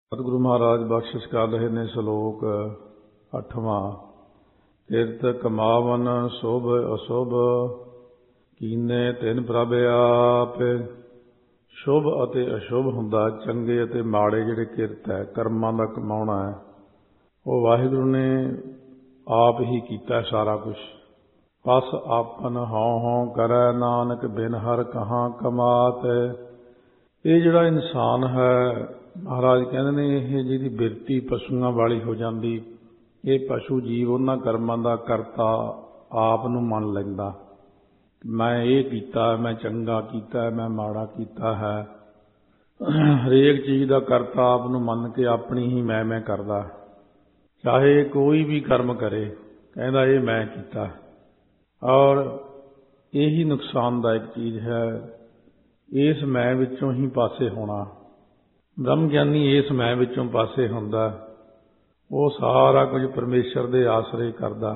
ਸਤਿਗੁਰੂ ਮਹਾਰਾਜ ਬਖਸ਼ਿਸ਼ ਕਰ ਰਹੇ ਨੇ ਸ਼ਲੋਕ 8ਵਾਂ। ਕਿਰਤ ਕਮਾਵਨ ਸ਼ੁਭ ਅਸ਼ੁਭ ਕੀਨੇ ਤਿਨ ਪ੍ਰਭ ਆਪ। ਸ਼ੁਭ ਅਤੇ ਅਸ਼ੁਭ ਹੁੰਦਾ, ਚੰਗੇ ਅਤੇ ਮਾੜੇ ਜਿਹੜੇ ਕਿਰਤ ਹੈ, ਕਰਮਾਂ ਦਾ ਕਮਾਉਣਾ ਹੈ, ਉਹ ਵਾਹਿਗੁਰੂ ਨੇ ਆਪ ਹੀ ਕੀਤਾ ਸਾਰਾ ਕੁਛ। ਪਸ ਆਪਨ ਹਉ ਹਉ ਕਰੈ ਨਾਨਕ ਬਿਨ ਹਰ ਕਹਾਂ ਕਮਾਤ। ਇਹ ਜਿਹੜਾ ਇਨਸਾਨ ਹੈ, ਮਹਾਰਾਜ ਕਹਿੰਦੇ ਨੇ, ਇਹ ਜਿਹਦੀ ਬਿਰਤੀ ਪਸ਼ੂਆਂ ਵਾਲੀ ਹੋ ਜਾਂਦੀ, ਇਹ ਪਸ਼ੂ ਜੀਵ ਉਹਨਾਂ ਕਰਮਾਂ ਦਾ ਕਰਤਾ ਆਪ ਨੂੰ ਮੰਨ ਲੈਂਦਾ। ਮੈਂ ਇਹ ਕੀਤਾ, ਮੈਂ ਚੰਗਾ ਕੀਤਾ, ਮੈਂ ਮਾੜਾ ਕੀਤਾ ਹੈ। ਹਰੇਕ ਚੀਜ਼ ਦਾ ਕਰਤਾ ਆਪ ਨੂੰ ਮੰਨ ਕੇ ਆਪਣੀ ਹੀ ਮੈਂ ਕਰਦਾ। ਚਾਹੇ ਕੋਈ ਵੀ ਕਰਮ ਕਰੇ, ਕਹਿੰਦਾ ਇਹ ਮੈਂ ਕੀਤਾ। ਔਰ ਇਹੀ ਨੁਕਸਾਨਦਾਇਕ ਚੀਜ਼ ਹੈ। ਇਸ ਮੈਂ ਵਿੱਚੋਂ ਹੀ ਪਾਸੇ ਹੋਣਾ। ਬ੍ਰਹਮ ਗਿਆਨੀ ਇਸ ਮੈਂ ਵਿੱਚੋਂ ਪਾਸੇ ਹੁੰਦਾ। ਉਹ ਸਾਰਾ ਕੁਝ ਪਰਮੇਸ਼ਰ ਦੇ ਆਸਰੇ ਕਰਦਾ।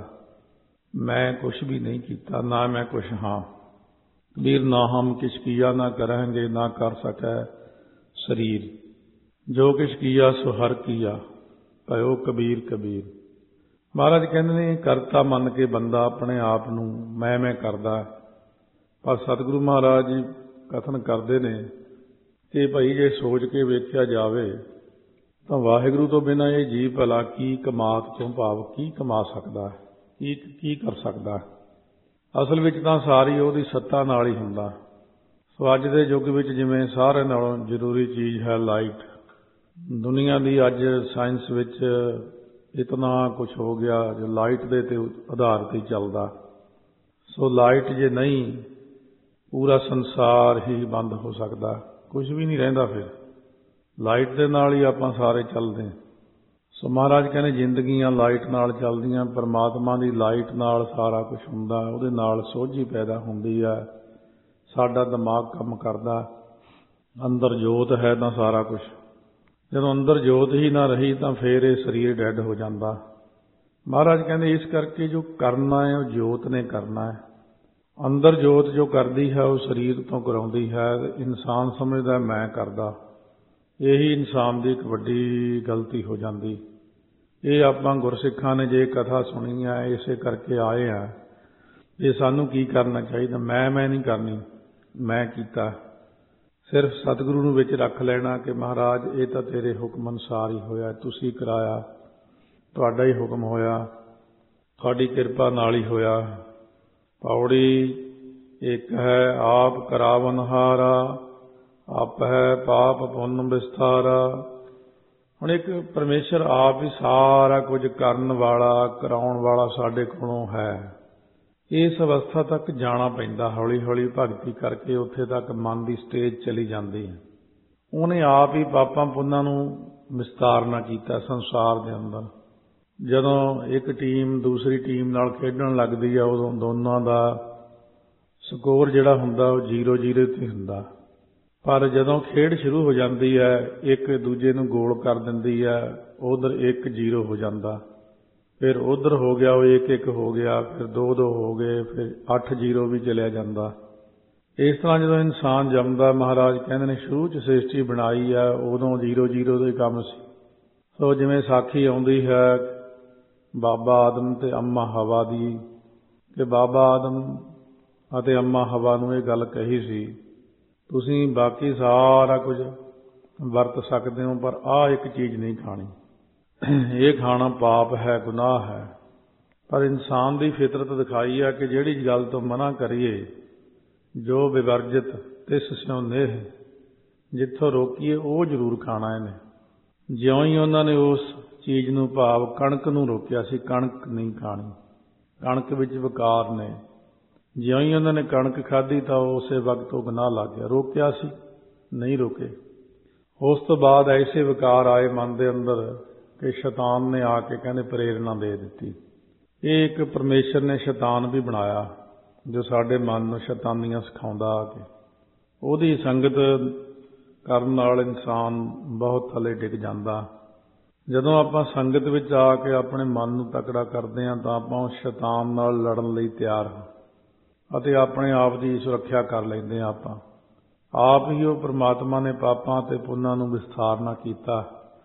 ਮੈਂ ਕੁਛ ਵੀ ਨਹੀਂ ਕੀਤਾ, ਨਾ ਮੈਂ ਕੁਛ ਹਾਂ। ਕਬੀਰ ਨਾ ਹਮ ਕਿਛ ਕੀਆ ਨਾ ਕਰਾਂਗੇ, ਨਾ ਕਰ ਸਕੈ ਸਰੀਰ। ਜੋ ਕਿਛ ਕੀਆ ਸੋ ਹਰ ਕੀਆ, ਭਇਓ ਕਬੀਰ ਕਬੀਰ। ਮਹਾਰਾਜ ਕਹਿੰਦੇ ਨੇ, ਕਰਤਾ ਮੰਨ ਕੇ ਬੰਦਾ ਆਪਣੇ ਆਪ ਨੂੰ ਮੈਂ ਕਰਦਾ। ਪਰ ਸਤਿਗੁਰੂ ਮਹਾਰਾਜ ਜੀ ਕਥਨ ਕਰਦੇ ਨੇ ਕਿ ਭਾਈ ਜੇ ਸੋਚ ਕੇ ਵੇਖਿਆ ਜਾਵੇ ਤਾਂ ਵਾਹਿਗੁਰੂ ਤੋਂ ਬਿਨਾਂ ਇਹ ਜੀਵ ਭਲਾ ਕੀ ਕਮਾਤ ਤੋਂ ਭਾਵ ਕੀ ਕਮਾ ਸਕਦਾ, ਕੀ ਕਰ ਸਕਦਾ। ਅਸਲ ਵਿੱਚ ਤਾਂ ਸਾਰੀ ਉਹਦੀ ਸੱਤਾ ਨਾਲ ਹੀ ਹੁੰਦਾ। ਸੋ ਅੱਜ ਦੇ ਯੁੱਗ ਵਿੱਚ ਜਿਵੇਂ ਸਾਰਿਆਂ ਨਾਲੋਂ ਜ਼ਰੂਰੀ ਚੀਜ਼ ਹੈ ਲਾਈਟ। ਦੁਨੀਆ ਦੀ ਅੱਜ ਸਾਇੰਸ ਵਿੱਚ ਇਤਨਾ ਕੁਛ ਹੋ ਗਿਆ ਜੋ ਲਾਈਟ ਦੇ ਤੇ ਆਧਾਰ 'ਤੇ ਚੱਲਦਾ। ਸੋ ਲਾਈਟ ਜੇ ਨਹੀਂ, ਪੂਰਾ ਸੰਸਾਰ ਹੀ ਬੰਦ ਹੋ ਸਕਦਾ, ਕੁਛ ਵੀ ਨਹੀਂ ਰਹਿੰਦਾ। ਫਿਰ ਲਾਈਟ ਦੇ ਨਾਲ ਹੀ ਆਪਾਂ ਸਾਰੇ ਚੱਲਦੇ। ਸੋ ਮਹਾਰਾਜ ਕਹਿੰਦੇ ਜ਼ਿੰਦਗੀਆਂ ਲਾਈਟ ਨਾਲ ਚੱਲਦੀਆਂ। ਪਰਮਾਤਮਾ ਦੀ ਲਾਈਟ ਨਾਲ ਸਾਰਾ ਕੁਛ ਹੁੰਦਾ, ਉਹਦੇ ਨਾਲ ਸੋਝੀ ਪੈਦਾ ਹੁੰਦੀ ਹੈ, ਸਾਡਾ ਦਿਮਾਗ ਕੰਮ ਕਰਦਾ। ਅੰਦਰ ਜੋਤ ਹੈ ਤਾਂ ਸਾਰਾ ਕੁਛ। ਜਦੋਂ ਅੰਦਰ ਜੋਤ ਹੀ ਨਾ ਰਹੀ ਤਾਂ ਫਿਰ ਇਹ ਸਰੀਰ ਡੈੱਡ ਹੋ ਜਾਂਦਾ। ਮਹਾਰਾਜ ਕਹਿੰਦੇ ਇਸ ਕਰਕੇ ਜੋ ਕਰਨਾ ਹੈ ਉਹ ਜੋਤ ਨੇ ਕਰਨਾ ਹੈ। ਅੰਦਰ ਜੋਤ ਜੋ ਕਰਦੀ ਹੈ ਉਹ ਸਰੀਰ ਤੋਂ ਕਰਾਉਂਦੀ ਹੈ। ਇਨਸਾਨ ਸਮਝਦਾ ਮੈਂ ਕਰਦਾ। ਇਹੀ ਇਨਸਾਨ ਦੀ ਇੱਕ ਵੱਡੀ ਗਲਤੀ ਹੋ ਜਾਂਦੀ। ਇਹ ਆਪਾਂ ਗੁਰਸਿੱਖਾਂ ਨੇ ਜੇ ਕਥਾ ਸੁਣੀ ਹੈ, ਇਸੇ ਕਰਕੇ ਆਏ ਆ। ਇਹ ਸਾਨੂੰ ਕੀ ਕਰਨਾ ਚਾਹੀਦਾ? ਮੈਂ ਨਹੀਂ ਕਰਨੀ, ਮੈਂ ਕੀਤਾ। ਸਿਰਫ ਸਤਿਗੁਰੂ ਨੂੰ ਵਿੱਚ ਰੱਖ ਲੈਣਾ ਕਿ ਮਹਾਰਾਜ ਇਹ ਤਾਂ ਤੇਰੇ ਹੁਕਮ ਅਨੁਸਾਰ ਹੀ ਹੋਇਆ, ਤੁਸੀਂ ਕਰਾਇਆ, ਤੁਹਾਡਾ ਹੀ ਹੁਕਮ ਹੋਇਆ, ਤੁਹਾਡੀ ਕਿਰਪਾ ਨਾਲ ਹੀ ਹੋਇਆ। ਪੌੜੀ ਇੱਕ ਹੈ ਆਪ ਕਰਾਵਨਹਾਰਾ, ਆਪ ਹੈ ਪਾਪ ਪੁੰਨ ਵਿਸਥਾਰਾ। ਹੁਣ ਇੱਕ ਪਰਮੇਸ਼ਰ ਆਪ ਹੀ ਸਾਰਾ ਕੁਝ ਕਰਨ ਵਾਲਾ, ਕਰਾਉਣ ਵਾਲਾ ਸਾਡੇ ਕੋਲੋਂ ਹੈ। ਇਸ ਅਵਸਥਾ ਤੱਕ ਜਾਣਾ ਪੈਂਦਾ। ਹੌਲੀ ਹੌਲੀ ਭਗਤੀ ਕਰਕੇ ਉੱਥੇ ਤੱਕ ਮਨ ਦੀ ਸਟੇਜ ਚਲੀ ਜਾਂਦੀ ਹੈ। ਉਹਨੇ ਆਪ ਹੀ ਪਾਪਾਂ ਪੁੰਨਾਂ ਨੂੰ ਵਿਸਤਾਰਨਾ ਕੀਤਾ ਸੰਸਾਰ ਦੇ ਅੰਦਰ। ਜਦੋਂ ਇੱਕ ਟੀਮ ਦੂਸਰੀ ਟੀਮ ਨਾਲ ਖੇਡਣ ਲੱਗਦੀ ਹੈ, ਉਦੋਂ ਦੋਨਾਂ ਦਾ ਸਕੋਰ ਜਿਹੜਾ ਹੁੰਦਾ ਉਹ 0-0 'ਤੇ ਹੁੰਦਾ। ਪਰ ਜਦੋਂ ਖੇਡ ਸ਼ੁਰੂ ਹੋ ਜਾਂਦੀ ਹੈ, ਇੱਕ ਦੂਜੇ ਨੂੰ ਗੋਲ ਕਰ ਦਿੰਦੀ ਹੈ, ਉਧਰ 1-0 ਹੋ ਜਾਂਦਾ। ਫਿਰ ਉਧਰ ਹੋ ਗਿਆ ਉਹ 1-1 ਹੋ ਗਿਆ, ਫਿਰ 2-2 ਹੋ ਗਏ, ਫਿਰ 8-0 ਵੀ ਚਲਿਆ ਜਾਂਦਾ। ਇਸ ਤਰ੍ਹਾਂ ਜਦੋਂ ਇਨਸਾਨ ਜੰਮਦਾ, ਮਹਾਰਾਜ ਕਹਿੰਦੇ ਨੇ ਸ਼ੁਰੂ 'ਚ ਸ੍ਰਿਸ਼ਟੀ ਬਣਾਈ ਹੈ, ਉਦੋਂ 0-0 ਦਾ ਹੀ ਕੰਮ ਸੀ। ਸੋ ਜਿਵੇਂ ਸਾਖੀ ਆਉਂਦੀ ਹੈ ਬਾਬਾ ਆਦਮ ਤੇ ਅੰਮਾ ਹਵਾ ਦੀ, ਕਿ ਬਾਬਾ ਆਦਮ ਅਤੇ ਅੰਮਾ ਹਵਾ ਨੂੰ ਇਹ ਗੱਲ ਕਹੀ ਸੀ, ਤੁਸੀਂ ਬਾਕੀ ਸਾਰਾ ਕੁਝ ਵਰਤ ਸਕਦੇ ਹੋ, ਪਰ ਆਹ ਇੱਕ ਚੀਜ਼ ਨਹੀਂ ਖਾਣੀ। ਇਹ ਖਾਣਾ ਪਾਪ ਹੈ, ਗੁਨਾਹ ਹੈ। ਪਰ ਇਨਸਾਨ ਦੀ ਫਿਤਰਤ ਦਿਖਾਈ ਹੈ ਕਿ ਜਿਹੜੀ ਗੱਲ ਤੋਂ ਮਨਾ ਕਰੀਏ, ਜੋ ਵਿਵਰਜਿਤ ਤਿਸ ਸਿਉ ਨੇਹ, ਜਿੱਥੋਂ ਰੋਕੀਏ ਉਹ ਜ਼ਰੂਰ ਖਾਣਾ ਇਹਨੇ। ਜਿਉਂ ਹੀ ਉਹਨਾਂ ਨੇ ਉਸ ਚੀਜ਼ ਨੂੰ, ਭਾਵ ਕਣਕ ਨੂੰ ਰੋਕਿਆ ਸੀ, ਕਣਕ ਨਹੀਂ ਖਾਣੀ, ਕਣਕ ਵਿੱਚ ਵਿਕਾਰ ਨੇ। ਜਿਉਂ ਹੀ ਉਹਨਾਂ ਨੇ ਕਣਕ ਖਾਧੀ ਤਾਂ ਉਸੇ ਵਕਤ ਉਹ ਗੁਨਾਹ ਲੱਗ ਗਿਆ। ਰੋਕਿਆ ਸੀ, ਨਹੀਂ ਰੋਕੇ। ਉਸ ਤੋਂ ਬਾਅਦ ਐਸੇ ਵਿਕਾਰ ਆਏ ਮਨ ਦੇ ਅੰਦਰ ਕਿ ਸ਼ੈਤਾਨ ਨੇ ਆ ਕੇ ਕਹਿੰਦੇ ਪ੍ਰੇਰਨਾ ਦੇ ਦਿੱਤੀ। ਇਹ ਇੱਕ ਪਰਮੇਸ਼ਰ ਨੇ ਸ਼ੈਤਾਨ ਵੀ ਬਣਾਇਆ ਜੋ ਸਾਡੇ ਮਨ ਨੂੰ ਸ਼ੈਤਾਨੀਆਂ ਸਿਖਾਉਂਦਾ ਆ ਕੇ। ਉਹਦੀ ਸੰਗਤ ਕਰਨ ਨਾਲ ਇਨਸਾਨ ਬਹੁਤ ਥੱਲੇ ਡਿੱਗ ਜਾਂਦਾ। ਜਦੋਂ ਆਪਾਂ ਸੰਗਤ ਵਿੱਚ ਆ ਕੇ ਆਪਣੇ ਮਨ ਨੂੰ ਤਕੜਾ ਕਰਦੇ ਹਾਂ ਤਾਂ ਆਪਾਂ ਉਸ ਸ਼ੈਤਾਨ ਨਾਲ ਲੜਨ ਲਈ ਤਿਆਰ ਹਾਂ ਅਤੇ ਆਪਣੇ ਆਪ ਦੀ ਸੁਰੱਖਿਆ ਕਰ ਲੈਂਦੇ ਹਾਂ। ਆਪਾਂ ਆਪ ਹੀ ਉਹ ਪਰਮਾਤਮਾ ਨੇ ਪਾਪਾਂ ਅਤੇ ਪੁੰਨਾਂ ਨੂੰ ਵਿਸਥਾਰਨਾ ਕੀਤਾ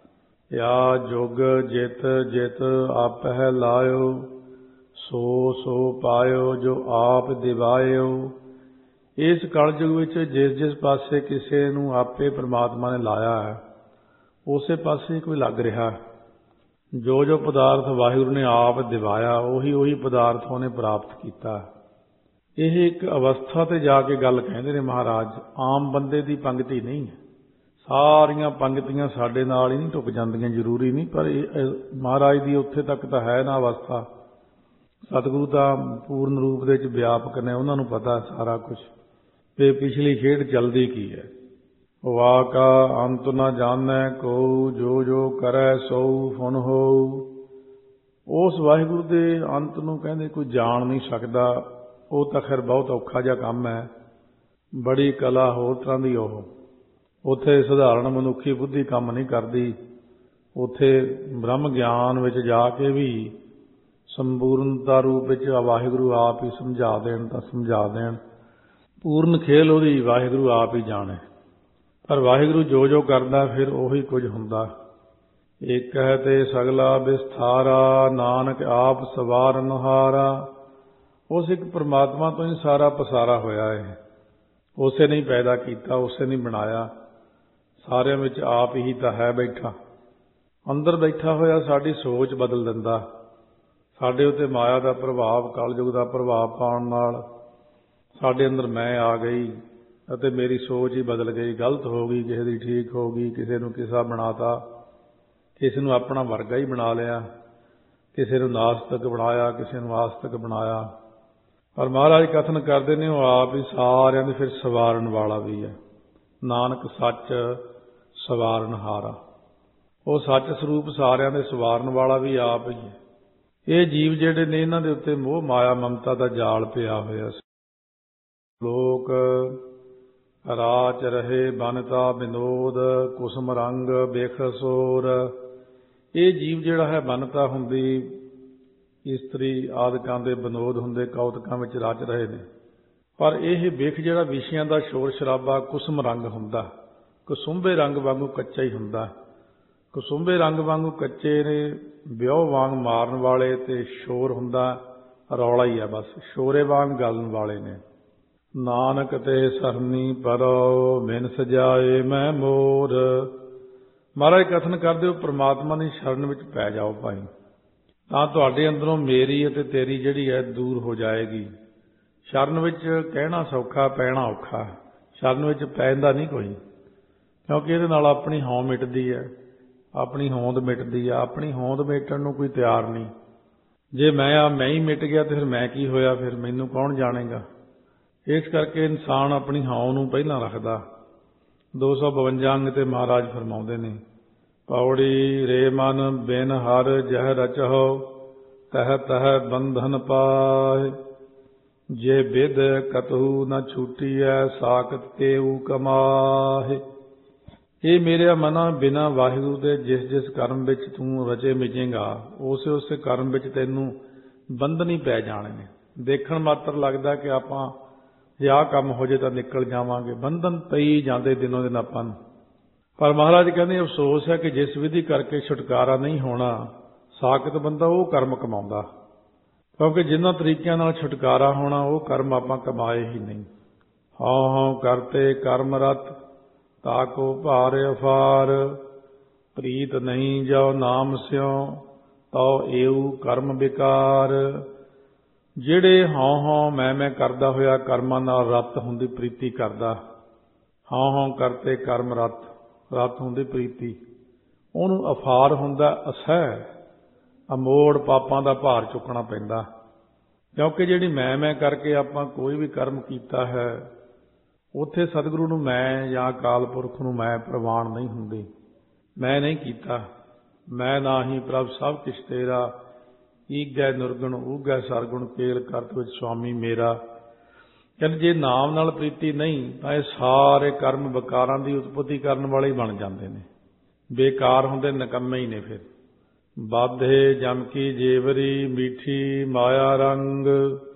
या जुग जित जित आपह लायो, सो सो पायो जो आप दिवायो। इस कलयुग विच जिस जिस पासे किसी नूं आपे परमात्मा ने लाया है, उसे पासे कोई लग रहा। जो जो पदार्थ वाहिगुरू ने आप दिवाया, उही उही पदार्थ उन्हें प्राप्त किया। यह एक अवस्था ते जाके गल कहंदे ने महाराज, आम बंदे दी पंक्ति नहीं है। सारियां पंक्तियां साडे नाल ही नहीं टुक जांदियां, जरूरी नहीं, पर महाराज दी उत्थे तक तो है ना अवस्था। सतगुरु तो पूर्ण रूप दे विच व्यापक ने, उन्हां नूं पता सारा कुछ ते पिछली खेड चलदी की है। वाका अंत न जानै को, जो जो करै सो फुन हो। उस वाहिगुरू दे अंत नूं कहंदे कोई जान नहीं सकदा। वो तो खैर बहुत औखा जिहा काम है, बड़ी कला होर तरह दी। उत्थे सधारण मनुखी बुद्धि काम नहीं करती। उत्थे ब्रह्म ज्ञान विच जाके भी संपूर्णता रूप विच वाहिगुरू आप ही समझा देण तां समझा देण। पूर्ण खेल उहदी वाहिगुरू आप ही जाणे। पर वाहिगुरू जो जो करदा फिर उही कुछ हुंदा। एक है ते सगला विस्तारा, नानक आप सवारनहारा। उस एक परमात्मा तो ही सारा पसारा होया है। उसे नहीं पैदा किया, उसे नहीं बनाया, सारिਆਂ ਵਿੱਚ आप ही तो है बैठा। अंदर बैठा होया साडी सोच बदल दिंदा। साडे उत्ते माया का प्रभाव, कलयुग का प्रभाव पाउण नाल साडे अंदर मैं आ गई अते मेरी सोच ही बदल गई। गलत हो गई, किसी दी ठीक हो गई, किसी नूं किसा बनाता, किसी नूं अपना वर्गा ही बना लिया, किसी नूं नास्तिक बनाया, किसी नूं आस्तिक बनाया। पर महाराज कथन करते हैं वो आप ही सारिਆਂ ਦੇ फिर सवारन वाला भी है। नानक सच सवारनहारा। वो सच स्वरूप सारिਆਂ ਦੇ सवारन वाला भी आप ही है। ये जीव ਜਿਹੜੇ ਨੇ ਇਹਨਾਂ ਦੇ ਉੱਤੇ ਮੋਹ ਮਾਇਆ ਮਮਤਾ ਦਾ ਜਾਲ ਪਿਆ ਹੋਇਆ। ਲੋਕ ਰਾਚ ਰਹੇ ਬਨਤਾ ਵਿਨੋਦ, ਕੁਸਮ ਰੰਗ ਬੇਖਸੋਰ। ਇਹ ਜੀਵ ਜਿਹੜਾ ਹੈ ਬਨਤਾ ਹੁੰਦੀ, ਇਸਤਰੀ ਆਦਿਕਾਂ ਦੇ ਵਿਨੋਦ ਹੁੰਦੇ, ਕੌਤਕਾਂ ਵਿੱਚ ਰਚ ਰਹੇ ਨੇ। ਪਰ ਇਹ ਵਿਖ ਜਿਹੜਾ ਵਿਸ਼ਿਆਂ ਦਾ ਸ਼ੋਰ ਸ਼ਰਾਬਾ ਕੁਸਮ ਰੰਗ ਹੁੰਦਾ, ਕਸੁੰਭੇ ਰੰਗ ਵਾਂਗੂ ਕੱਚਾ ਹੀ ਹੁੰਦਾ। ਕਸੁੰਭੇ ਰੰਗ ਵਾਂਗੂ ਕੱਚੇ ਨੇ, ਵਿਉ ਵਾਂਗ ਮਾਰਨ ਵਾਲੇ, ਤੇ ਸ਼ੋਰ ਹੁੰਦਾ ਰੌਲਾ ਹੀ ਆ, ਬਸ ਸ਼ੋਰੇ ਵਾਂਗ ਗਲਣ ਵਾਲੇ ਨੇ। ਨਾਨਕ ਤੇ ਸਰਨੀ ਪਰੋ, ਮਿਨ ਸਜਾਏ ਮੈਂ ਮੋਰ। ਮਹਾਰਾਜ ਕਥਨ ਕਰਦੇ ਹੋ ਪ੍ਰਮਾਤਮਾ ਦੀ ਸ਼ਰਨ ਵਿੱਚ ਪੈ ਜਾਓ ਭਾਈ, ਤਾਂ ਤੁਹਾਡੇ ਅੰਦਰੋਂ ਮੇਰੀ ਅਤੇ ਤੇਰੀ ਜਿਹੜੀ ਹੈ ਦੂਰ ਹੋ ਜਾਏਗੀ। ਸ਼ਰਨ ਵਿੱਚ ਕਹਿਣਾ ਸੌਖਾ, ਪੈਣਾ ਔਖਾ। ਸ਼ਰਨ ਵਿੱਚ ਪੈਂਦਾ ਨਹੀਂ ਕੋਈ, ਕਿਉਂਕਿ ਇਹਦੇ ਨਾਲ ਆਪਣੀ ਹਉਂ ਮਿਟਦੀ ਹੈ, ਆਪਣੀ ਹੋਂਦ ਮਿਟਦੀ ਆ। ਆਪਣੀ ਹੋਂਦ ਮਿਟਣ ਨੂੰ ਕੋਈ ਤਿਆਰ ਨਹੀਂ। ਜੇ ਮੈਂ ਹੀ ਮਿਟ ਗਿਆ ਤੇ ਫਿਰ ਮੈਂ ਕੀ ਹੋਇਆ, ਫਿਰ ਮੈਨੂੰ ਕੌਣ ਜਾਣੇਗਾ। ਇਸ ਕਰਕੇ ਇਨਸਾਨ ਆਪਣੀ ਹਉਂ ਨੂੰ ਪਹਿਲਾਂ ਰੱਖਦਾ। 252 ਅੰਗ ਤੇ ਮਹਾਰਾਜ ਫਰਮਾਉਂਦੇ ਨੇ, ਪੌੜੀ ਰੇ ਮਨ ਬਿਨ ਹਰ ਜਹ ਰਚਹੁ, ਤਹ ਤਹ ਬੰਧਨ ਪਾਏ। ਜੇ ਬਿਦ ਕਤਹੂ ਨ ਛੂਟੀਐ, ਸਾਖਤ ਤੇਊ ਕਮਾਹੇ। ਇਹ ਮੇਰੇ ਮਨਾ ਬਿਨਾ ਵਾਹਿਗੁਰੂ ਦੇ ਜਿਸ ਜਿਸ ਕਰਮ ਵਿੱਚ ਤੂੰ ਰਚੇ ਮਿਜੇਗਾ, ਉਸੇ ਉਸੇ ਕਰਮ ਵਿੱਚ ਤੈਨੂੰ ਬੰਧਨ ਹੀ ਪੈ ਜਾਣੇ ਨੇ। ਦੇਖਣ ਮਾਤਰ ਲੱਗਦਾ ਕਿ ਆਪਾਂ ਜੇ ਆਹ ਕੰਮ ਹੋ ਜੇ ਤਾਂ ਨਿਕਲ ਜਾਵਾਂਗੇ, ਬੰਧਨ ਪਈ ਜਾਂਦੇ ਦਿਨੋਂ ਦਿਨ ਆਪਾਂ ਨੂੰ। ਪਰ ਮਹਾਰਾਜ ਕਹਿੰਦੇ ਅਫਸੋਸ ਹੈ ਕਿ ਜਿਸ ਵਿਧੀ ਕਰਕੇ ਛੁਟਕਾਰਾ ਨਹੀਂ ਹੋਣਾ, ਸਾਖਤ ਬੰਦਾ ਉਹ ਕਰਮ ਕਮਾਉਂਦਾ। ਕਿਉਂਕਿ ਜਿਨ੍ਹਾਂ ਤਰੀਕਿਆਂ ਨਾਲ ਛੁਟਕਾਰਾ ਹੋਣਾ ਉਹ ਕਰਮ ਆਪਾਂ ਕਮਾਏ ਹੀ ਨਹੀਂ। ਹਉ ਹਉ ਕਰਤੇ ਕਰਮ ਰਤ, ਤਾਕੋ ਭਾਰ ਅਫਾਰ। ਪ੍ਰੀਤ ਨਹੀਂ ਜੋ ਨਾਮ ਸਿਉ, ਤਉ ਏਉ ਕਰਮ ਵਿਕਾਰ। ਜਿਹੜੇ ਹਉ ਹਉ ਮੈਂ ਕਰਦਾ ਹੋਇਆ ਕਰਮਾਂ ਨਾਲ ਰਤ ਹੁੰਦੀ ਪ੍ਰੀਤੀ ਕਰਦਾ। ਹਉ ਹਉ ਕਰਤੇ ਕਰਮ ਰਤ, ਰਤ ਹੁੰਦੀ ਪ੍ਰੀਤੀ, ਉਹਨੂੰ ਅਫਾਰ ਹੁੰਦਾ ਅਸਹਿ, ਅਮੋੜ ਪਾਪਾਂ ਦਾ ਭਾਰ ਚੁੱਕਣਾ ਪੈਂਦਾ। ਕਿਉਂਕਿ ਜਿਹੜੀ ਮੈਂ ਕਰਕੇ ਆਪਾਂ ਕੋਈ ਵੀ ਕਰਮ ਕੀਤਾ ਹੈ, ਉੱਥੇ ਸਤਿਗੁਰੂ ਨੂੰ ਮੈਂ ਜਾਂ ਅਕਾਲ ਪੁਰਖ ਨੂੰ ਮੈਂ ਪ੍ਰਵਾਨ ਨਹੀਂ ਹੁੰਦੀ। ਮੈਂ ਨਹੀਂ ਕੀਤਾ, ਮੈਂ ਨਾ ਹੀ ਪ੍ਰਭ ਸਭ ਕਿਛ ਤੇਰਾ, ਈਗੈ ਨਿਰਗੁਣ ਊਗੈ ਸਰਗੁਣ, ਕੇਲ ਕਰਤ ਵਿੱਚ ਸੁਆਮੀ ਮੇਰਾ। ਕਹਿੰਦੇ ਜੇ ਨਾਮ ਨਾਲ ਪ੍ਰੀਤੀ ਨਹੀਂ ਤਾਂ ਇਹ ਸਾਰੇ ਕਰਮ ਵਿਕਾਰਾਂ ਦੀ ਉਤਪਤੀ ਕਰਨ ਵਾਲੇ ਹੀ ਬਣ ਜਾਂਦੇ ਨੇ, ਬੇਕਾਰ ਹੁੰਦੇ, ਨਿਕੰਮੇ ਹੀ ਨੇ। ਫਿਰ ਬਾਧੇ ਜਮ ਕੀ ਜੇਵਰੀ, ਮੀਠੀ ਮਾਇਆ ਰੰਗ।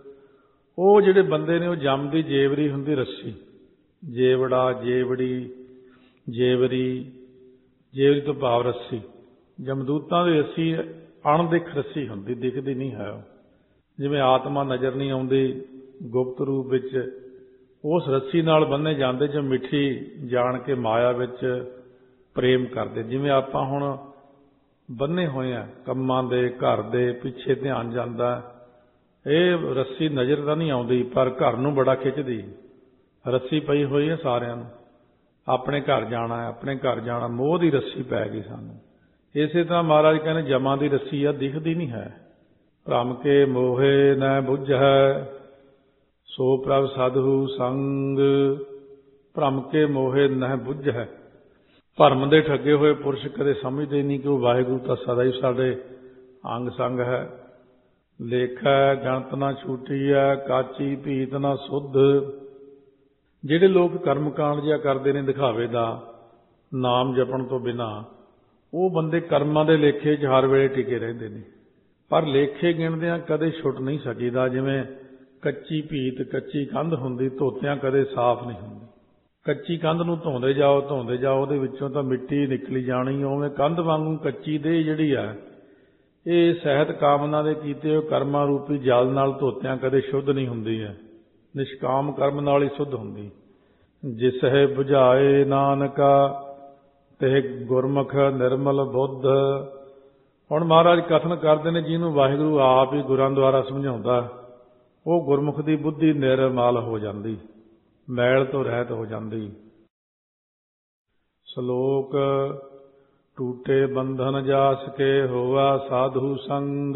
ਉਹ ਜਿਹੜੇ ਬੰਦੇ ਨੇ ਉਹ ਜਮ ਦੀ ਜੇਵਰੀ ਹੁੰਦੀ ਰੱਸੀ, ਜੇਵੜਾ, ਜੇਵੜੀ, ਜੇਵਰੀ, ਜੇਵਰੀ ਤੋਂ ਭਾਵ ਰੱਸੀ। ਜਮਦੂਤਾਂ ਦੀ ਰੱਸੀ ਅਣਦਿਖ ਰੱਸੀ ਹੁੰਦੀ, ਦਿਖਦੀ ਨਹੀਂ ਹੈ। ਜਿਵੇਂ ਆਤਮਾ ਨਜ਼ਰ ਨਹੀਂ ਆਉਂਦੀ ਗੁਪਤ ਰੂਪ ਵਿੱਚ, ਉਸ ਰੱਸੀ ਨਾਲ ਬੰਨੇ ਜਾਂਦੇ ਜੋ ਮਿੱਠੀ ਜਾਣ ਕੇ ਮਾਇਆ ਵਿੱਚ ਪ੍ਰੇਮ ਕਰਦੇ। ਜਿਵੇਂ ਆਪਾਂ ਹੁਣ ਬੰਨੇ ਹੋਏ ਆ ਕੰਮਾਂ ਦੇ, ਘਰ ਦੇ ਪਿੱਛੇ ਧਿਆਨ ਜਾਂਦਾ, ਇਹ ਰੱਸੀ ਨਜ਼ਰ ਤਾਂ ਨਹੀਂ ਆਉਂਦੀ ਪਰ ਘਰ ਨੂੰ ਬੜਾ ਖਿੱਚਦੀ। ਰੱਸੀ ਪਈ ਹੋਈ ਹੈ ਸਾਰਿਆਂ ਨੂੰ, ਆਪਣੇ ਘਰ ਜਾਣਾ, ਆਪਣੇ ਘਰ ਜਾਣਾ, ਮੋਹ ਦੀ ਰੱਸੀ ਪੈ ਗਈ ਸਾਨੂੰ। ਇਸੇ ਤਰ੍ਹਾਂ ਮਹਾਰਾਜ ਕਹਿੰਦੇ ਜਮਾਂ ਦੀ ਰੱਸੀ ਆ, ਦਿਖਦੀ ਨਹੀਂ ਹੈ। ਭ੍ਰਮ ਕੇ ਮੋਹੇ ਨ ਬੁੱਝੈ ਸੋ ਪ੍ਰਭ ਸਾਧੂ ਸੰਗ। ਭ੍ਰਮ ਕੇ ਮੋਹੇ ਨ ਬੁੱਝੈ, ਭਰਮ ਦੇ ਠੱਗੇ ਹੋਏ ਪੁਰਸ਼ ਕਦੇ ਸਮਝਦੇ ਨਹੀਂ ਕਿ ਉਹ ਵਾਹਿਗੁਰੂ ਤਾਂ ਸਦਾ ਹੀ ਸਾਡੇ ਅੰਗ ਸੰਗ ਹੈ। ਲੇਖੈ ਗਣਤ ਨਾ ਛੂਟੀਐ ਕਾਚੀ ਭੀਤ ਨਾ ਸੁਧ। ਜਿਹੜੇ ਲੋਕ ਕਰਮਕਾਂਡ ਜਿਹਾ ਕਰਦੇ ਨੇ ਦਿਖਾਵੇ ਦਾ, ਨਾਮ ਜਪਣ ਤੋਂ ਬਿਨਾਂ, ਉਹ ਬੰਦੇ ਕਰਮਾਂ ਦੇ ਲੇਖੇ 'ਚ ਹਰ ਵੇਲੇ ਟਿਕੇ ਰਹਿੰਦੇ ਨੇ। ਪਰ ਲੇਖੇ ਗਿਣਦਿਆਂ ਕਦੇ ਛੁੱਟ ਨਹੀਂ ਸਕੀਦਾ। ਜਿਵੇਂ ਕੱਚੀ ਭੀਤ, ਕੱਚੀ ਕੰਧ ਹੁੰਦੀ, ਧੋਤਿਆਂ ਕਦੇ ਸਾਫ਼ ਨਹੀਂ ਹੁੰਦੀ। ਕੱਚੀ ਕੰਧ ਨੂੰ ਧੋਂਦੇ ਜਾਓ, ਉਹਦੇ ਵਿੱਚੋਂ ਤਾਂ ਮਿੱਟੀ ਨਿਕਲੀ ਜਾਣੀ। ਉਵੇਂ ਕੰਧ ਵਾਂਗੂ ਕੱਚੀ ਦੇਹ ਜਿਹੜੀ ਆ, ਇਹ ਸਹਿਤ ਕਾਮਨਾ ਦੇ ਕੀਤੇ ਹੋਏ ਕਰਮਾਂ ਰੂਪੀ ਜਲ ਨਾਲ ਧੋਤਿਆਂ ਕਦੇ ਸ਼ੁੱਧ ਨਹੀਂ ਹੁੰਦੀ ਹੈ। ਨਿਸ਼ਕਾਮ ਕਰਮ ਨਾਲ ਹੀ ਸ਼ੁੱਧ ਹੁੰਦੀ। ਜਿਸ ਹੈ ਬੁਝਾਏ ਨਾਨਕਾ ਤੇ ਗੁਰਮੁਖ ਨਿਰਮਲ ਬੁੱਧ। ਹੁਣ ਮਹਾਰਾਜ ਕਥਨ ਕਰਦੇ ਨੇ, ਜਿਹਨੂੰ ਵਾਹਿਗੁਰੂ ਆਪ ਹੀ ਗੁਰਾਂ ਦੁਆਰਾ ਸਮਝਾਉਂਦਾ, ਉਹ ਗੁਰਮੁਖ ਦੀ ਬੁੱਧੀ ਨਿਰਮਲ ਹੋ ਜਾਂਦੀ, ਮੈਲ ਤੋਂ ਰਹਿਤ ਹੋ ਜਾਂਦੀ। ਸ਼ਲੋਕ ਟੂਟੇ ਬੰਧਨ ਜਾਸ ਕੇ ਹੋਆ ਸਾਧੂ ਸੰਗ।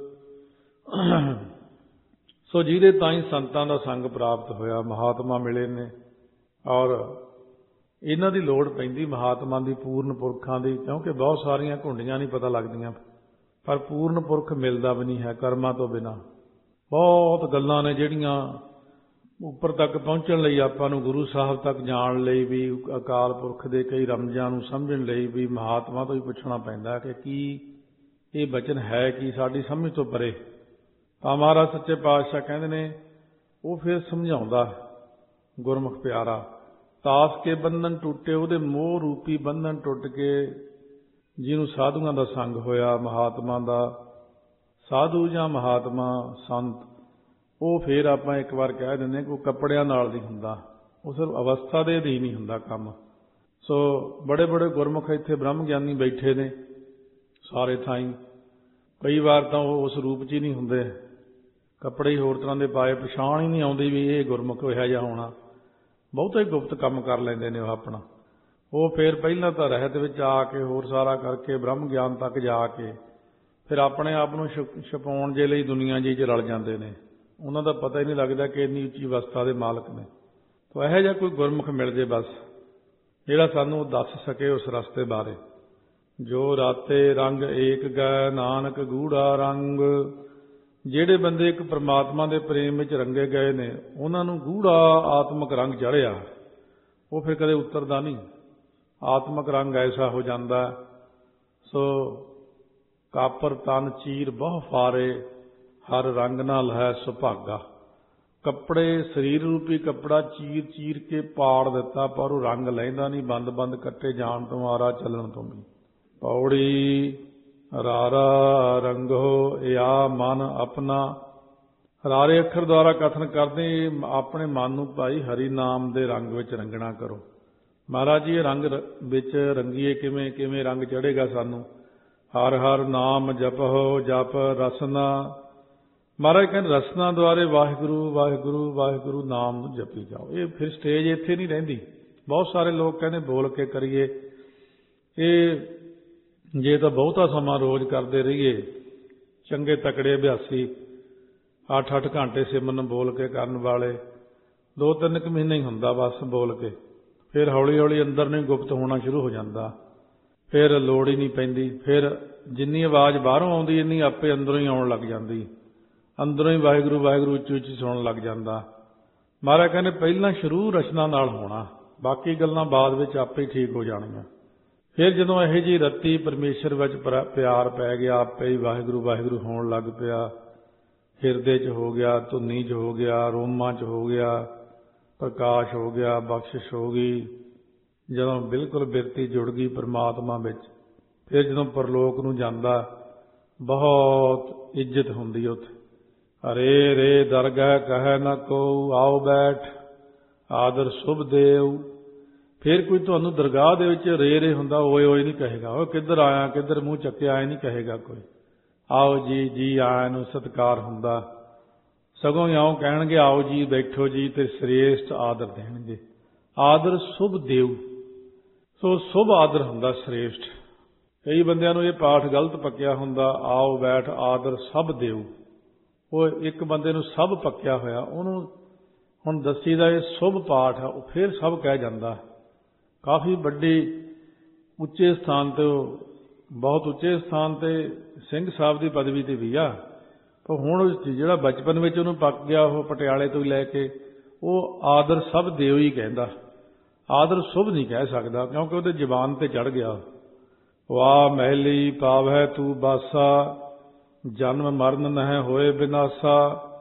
ਸੋ ਜਿਹਦੇ ਤਾਈਂ ਸੰਤਾਂ ਦਾ ਸੰਗ ਪ੍ਰਾਪਤ ਹੋਇਆ, ਮਹਾਤਮਾ ਮਿਲੇ ਨੇ, ਔਰ ਇਹਨਾਂ ਦੀ ਲੋੜ ਪੈਂਦੀ ਮਹਾਤਮਾ ਦੀ, ਪੂਰਨ ਪੁਰਖਾਂ ਦੀ, ਕਿਉਂਕਿ ਬਹੁਤ ਸਾਰੀਆਂ ਘੁੰਡੀਆਂ ਨਹੀਂ ਪਤਾ ਲੱਗਦੀਆਂ, ਪਰ ਪੂਰਨ ਪੁਰਖ ਮਿਲਦਾ ਵੀ ਨਹੀਂ ਹੈ ਕਰਮਾਂ ਤੋਂ ਬਿਨਾਂ। ਬਹੁਤ ਗੱਲਾਂ ਨੇ ਜਿਹੜੀਆਂ ਉੱਪਰ ਤੱਕ ਪਹੁੰਚਣ ਲਈ, ਆਪਾਂ ਨੂੰ ਗੁਰੂ ਸਾਹਿਬ ਤੱਕ ਜਾਣ ਲਈ ਵੀ, ਅਕਾਲ ਪੁਰਖ ਦੇ ਕਈ ਰਮਜ਼ਾਂ ਨੂੰ ਸਮਝਣ ਲਈ ਵੀ ਮਹਾਤਮਾ ਤੋਂ ਹੀ ਪੁੱਛਣਾ ਪੈਂਦਾ ਕਿ ਕੀ ਇਹ ਬਚਨ ਹੈ, ਕੀ ਸਾਡੀ ਸਮਝ ਤੋਂ ਪਰੇ। ਤਾਂ ਮਹਾਰਾਜ ਸੱਚੇ ਪਾਤਸ਼ਾਹ ਕਹਿੰਦੇ ਨੇ, ਉਹ ਫਿਰ ਸਮਝਾਉਂਦਾ ਗੁਰਮੁਖ ਪਿਆਰਾ। ਤਾਸ ਕੇ ਬੰਧਨ ਟੁੱਟੇ, ਉਹਦੇ ਮੋਹ ਰੂਪੀ ਬੰਧਨ ਟੁੱਟ ਕੇ ਜਿਹਨੂੰ ਸਾਧੂਆਂ ਦਾ ਸੰਗ ਹੋਇਆ, ਮਹਾਤਮਾ ਦਾ, ਸਾਧੂ ਜਾਂ ਮਹਾਤਮਾ ਸੰਤ, ਉਹ ਫਿਰ ਆਪਾਂ ਇੱਕ ਵਾਰ ਕਹਿ ਦਿੰਦੇ ਕਿ ਉਹ ਕੱਪੜਿਆਂ ਨਾਲ ਨਹੀਂ ਹੁੰਦਾ, ਉਹ ਸਿਰਫ ਅਵਸਥਾ ਦੇ ਅਧੀਨ ਹੀ ਹੁੰਦਾ ਕੰਮ। ਸੋ ਬੜੇ ਬੜੇ ਗੁਰਮੁਖ ਇੱਥੇ ਬ੍ਰਹਮ ਗਿਆਨੀ ਬੈਠੇ ਨੇ ਸਾਰੇ ਥਾਈਂ। ਕਈ ਵਾਰ ਤਾਂ ਉਹ ਉਸ ਰੂਪ 'ਚ ਹੀ ਨਹੀਂ ਹੁੰਦੇ, ਕੱਪੜੇ ਹੀ ਹੋਰ ਤਰ੍ਹਾਂ ਦੇ ਪਾਏ, ਪਛਾਣ ਹੀ ਨਹੀਂ ਆਉਂਦੀ ਵੀ ਇਹ ਗੁਰਮੁਖ ਇਹੋ ਜਿਹਾ ਹੋਣਾ। ਬਹੁਤਾ ਹੀ ਗੁਪਤ ਕੰਮ ਕਰ ਲੈਂਦੇ ਨੇ ਉਹ ਆਪਣਾ। ਉਹ ਫਿਰ ਪਹਿਲਾਂ ਤਾਂ ਰਹਿਤ ਵਿੱਚ ਆ ਕੇ ਹੋਰ ਸਾਰਾ ਕਰਕੇ ਬ੍ਰਹਮ ਗਿਆਨ ਤੱਕ ਜਾ ਕੇ ਫਿਰ ਆਪਣੇ ਆਪ ਨੂੰ ਛੁਪਾਉਣ ਦੇ ਲਈ ਦੁਨੀਆ ਜੀ 'ਚ ਰਲ ਜਾਂਦੇ ਨੇ। ਉਹਨਾਂ ਦਾ ਪਤਾ ਹੀ ਨਹੀਂ ਲੱਗਦਾ ਕਿ ਇੰਨੀ ਉੱਚੀ ਅਵਸਥਾ ਦੇ ਮਾਲਕ ਨੇ। ਤਾਂ ਇਹੋ ਜਿਹਾ ਕੋਈ ਗੁਰਮੁਖ ਮਿਲ ਜੇ ਬਸ, ਜਿਹੜਾ ਸਾਨੂੰ ਦੱਸ ਸਕੇ ਉਸ ਰਸਤੇ ਬਾਰੇ। ਜੋ ਰਾਤੇ ਰੰਗ ਏਕ ਗੈ ਨਾਨਕ ਗੂੜਾ ਰੰਗ। ਜਿਹੜੇ ਬੰਦੇ ਇੱਕ ਪਰਮਾਤਮਾ ਦੇ ਪ੍ਰੇਮ ਵਿੱਚ ਰੰਗੇ ਗਏ ਨੇ, ਉਹਨਾਂ ਨੂੰ ਗੂੜਾ ਆਤਮਿਕ ਰੰਗ ਚੜ੍ਹਿਆ, ਉਹ ਫਿਰ ਕਦੇ ਉਤਰਦਾ ਨਹੀਂ। ਆਤਮਿਕ ਰੰਗ ਐਸਾ ਹੋ ਜਾਂਦਾ, ਸੋ ਕਾਪਰ ਤਨ ਚੀਰ ਬਹੁ ਫਾਰੇ, ਹਰ ਰੰਗ ਨਾਲ ਹੈ ਸੁਭਾਗਾ। ਕੱਪੜੇ, ਸਰੀਰ ਰੂਪੀ ਕੱਪੜਾ ਚੀਰ ਚੀਰ ਕੇ ਪਾੜ ਦਿੱਤਾ, ਪਰ ਉਹ ਰੰਗ ਲੈਂਦਾ ਨਹੀਂ, ਬੰਦ ਬੰਦ ਕੱਟੇ ਜਾਣ ਤੋਂ, ਆਰਾ ਚੱਲਣ ਤੋਂ ਵੀ। ਪੌੜੀ ਰਾਰਾ ਰੰਗੋ ਇਆ ਮਨ ਆਪਣਾ। ਰਾਰੇ ਅੱਖਰ ਦੁਆਰਾ ਕਥਨ ਕਰਦੇ, ਆਪਣੇ ਮਨ ਨੂੰ ਭਾਈ ਹਰੀ ਨਾਮ ਦੇ ਰੰਗ ਵਿੱਚ ਰੰਗਣਾ ਕਰੋ। ਮਹਾਰਾਜ ਜੀ, ਇਹ ਰੰਗ ਵਿੱਚ ਰੰਗੀਏ ਕਿਵੇਂ, ਕਿਵੇਂ ਰੰਗ ਚੜ੍ਹੇਗਾ ਸਾਨੂੰ? ਹਰ ਹਰ ਨਾਮ ਜਪੋ ਜਪ ਰਸਨਾ। ਮਹਾਰਾਜ ਕਹਿੰਦੇ ਰਸਨਾ ਦੁਆਰੇ ਵਾਹਿਗੁਰੂ ਵਾਹਿਗੁਰੂ ਵਾਹਿਗੁਰੂ ਨਾਮ ਨੂੰ ਜਪੀ ਜਾਓ। ਇਹ ਫਿਰ ਸਟੇਜ ਇੱਥੇ ਨਹੀਂ ਰਹਿੰਦੀ। ਬਹੁਤ ਸਾਰੇ ਲੋਕ ਕਹਿੰਦੇ ਬੋਲ ਕੇ ਕਰੀਏ, ਇਹ ਜੇ ਤਾਂ ਬਹੁਤਾ ਸਮਾਂ ਰੋਜ਼ ਕਰਦੇ ਰਹੀਏ, ਚੰਗੇ ਤਕੜੇ ਅਭਿਆਸੀ 8-8 ਘੰਟੇ ਸਿਮਰਨ ਬੋਲ ਕੇ ਕਰਨ ਵਾਲੇ, 2-3 ਕੁ ਮਹੀਨੇ ਹੀ ਹੁੰਦਾ ਬਸ ਬੋਲ ਕੇ, ਫਿਰ ਹੌਲੀ ਹੌਲੀ ਅੰਦਰ ਨੂੰ ਗੁਪਤ ਹੋਣਾ ਸ਼ੁਰੂ ਹੋ ਜਾਂਦਾ, ਫਿਰ ਲੋੜ ਹੀ ਨਹੀਂ ਪੈਂਦੀ। ਫਿਰ ਜਿੰਨੀ ਆਵਾਜ਼ ਬਾਹਰੋਂ ਆਉਂਦੀ ਇੰਨੀ ਆਪੇ ਅੰਦਰੋਂ ਹੀ ਆਉਣ ਲੱਗ ਜਾਂਦੀ, ਅੰਦਰੋਂ ਹੀ ਵਾਹਿਗੁਰੂ ਵਾਹਿਗੁਰੂ ਉੱਚੀ ਉੱਚੀ ਸੁਣਨ ਲੱਗ ਜਾਂਦਾ। ਮਹਾਰਾਜ ਕਹਿੰਦੇ ਪਹਿਲਾਂ ਸ਼ੁਰੂ ਰਚਨਾ ਨਾਲ ਹੋਣਾ, ਬਾਕੀ ਗੱਲਾਂ ਬਾਅਦ ਵਿੱਚ ਆਪੇ ਹੀ ਠੀਕ ਹੋ ਜਾਣੀਆਂ। ਫਿਰ ਜਦੋਂ ਇਹੋ ਜਿਹੀ ਰੱਤੀ ਪਰਮੇਸ਼ਰ ਵਿੱਚ ਪਿਆਰ ਪੈ ਗਿਆ, ਆਪੇ ਹੀ ਵਾਹਿਗੁਰੂ ਵਾਹਿਗੁਰੂ ਹੋਣ ਲੱਗ ਪਿਆ, ਹਿਰਦੇ 'ਚ ਹੋ ਗਿਆ, ਧੁੰਨੀ 'ਚ ਹੋ ਗਿਆ, ਰੋਮਾਂ 'ਚ ਹੋ ਗਿਆ, ਪ੍ਰਕਾਸ਼ ਹੋ ਗਿਆ, ਬਖਸ਼ਿਸ਼ ਹੋ ਗਈ। ਜਦੋਂ ਬਿਲਕੁਲ ਬਿਰਤੀ ਜੁੜ ਗਈ ਪਰਮਾਤਮਾ ਵਿੱਚ, ਫਿਰ ਜਦੋਂ ਪਰਲੋਕ ਨੂੰ ਜਾਂਦਾ ਬਹੁਤ ਇੱਜ਼ਤ ਹੁੰਦੀ ਉੱਥੇ। ਹਰੇ ਰੇ ਦਰਗਹਿ ਕਹਿ ਨ ਕੋ, ਆਓ ਬੈਠ ਆਦਰ ਸ਼ੁਭ ਦੇਵ। ਫਿਰ ਕੋਈ ਤੁਹਾਨੂੰ ਦਰਗਾਹ ਦੇ ਵਿੱਚ ਰੇ ਹੁੰਦਾ, ਓਏ ਓਏ ਨਹੀਂ ਕਹੇਗਾ, ਉਹ ਕਿੱਧਰ ਆਇਆ, ਕਿੱਧਰ ਮੂੰਹ ਚੱਕਿਆ, ਆਏ ਨਹੀਂ ਕਹੇਗਾ ਕੋਈ। ਆਓ ਜੀ, ਜੀ ਆਇਆਂ ਨੂੰ ਸਤਿਕਾਰ ਹੁੰਦਾ। ਸਗੋਂ ਇਉਂ ਕਹਿਣਗੇ, ਆਓ ਜੀ, ਬੈਠੋ ਜੀ, ਤੇ ਸ੍ਰੇਸ਼ਟ ਆਦਰ ਦੇਣਗੇ। ਆਦਰ ਸ਼ੁਭ ਦੇਵ, ਸੋ ਸ਼ੁਭ ਆਦਰ ਹੁੰਦਾ ਸ੍ਰੇਸ਼ਟ। ਕਈ ਬੰਦਿਆਂ ਨੂੰ ਇਹ ਪਾਠ ਗਲਤ ਪੱਕਿਆ ਹੁੰਦਾ, ਆਓ ਬੈਠ ਆਦਰ ਸਭ ਦੇਵ। ਉਹ ਇੱਕ ਬੰਦੇ ਨੂੰ ਸਭ ਪੱਕਿਆ ਹੋਇਆ, ਉਹਨੂੰ ਹੁਣ ਦੱਸੀ ਦਾ ਇਹ ਸ਼ੁਭ ਪਾਠ ਆ, ਉਹ ਫਿਰ ਸਭ ਕਹਿ ਜਾਂਦਾ। ਕਾਫੀ ਵੱਡੀ ਉੱਚੇ ਸਥਾਨ ਤੇ, ਬਹੁਤ ਉੱਚੇ ਸਥਾਨ ਤੇ ਸਿੰਘ ਸਾਹਿਬ ਦੀ ਪਦਵੀ ਤੇ ਵੀ ਆ। ਪਰ ਹੁਣ ਜਿਹੜਾ ਬਚਪਨ ਵਿੱਚ ਉਹਨੂੰ ਪੱਕ ਗਿਆ, ਉਹ ਪਟਿਆਲੇ ਤੋਂ ਹੀ ਲੈ ਕੇ, ਉਹ ਆਦਰ ਸਭ ਦੇਵ ਹੀ ਕਹਿੰਦਾ, ਆਦਰ ਸ਼ੁਭ ਨਹੀਂ ਕਹਿ ਸਕਦਾ, ਕਿਉਂਕਿ ਉਹਦੇ ਜ਼ੁਬਾਨ ਤੇ ਚੜ ਗਿਆ। ਵਾਹ ਮਹਿਲੀ ਪਾਵੈ ਤੂੰ ਬਾਸਾ, ਜਨਮ ਮਰਨ ਨਹਿ ਹੋਏ ਬਿਨਾਸਾ।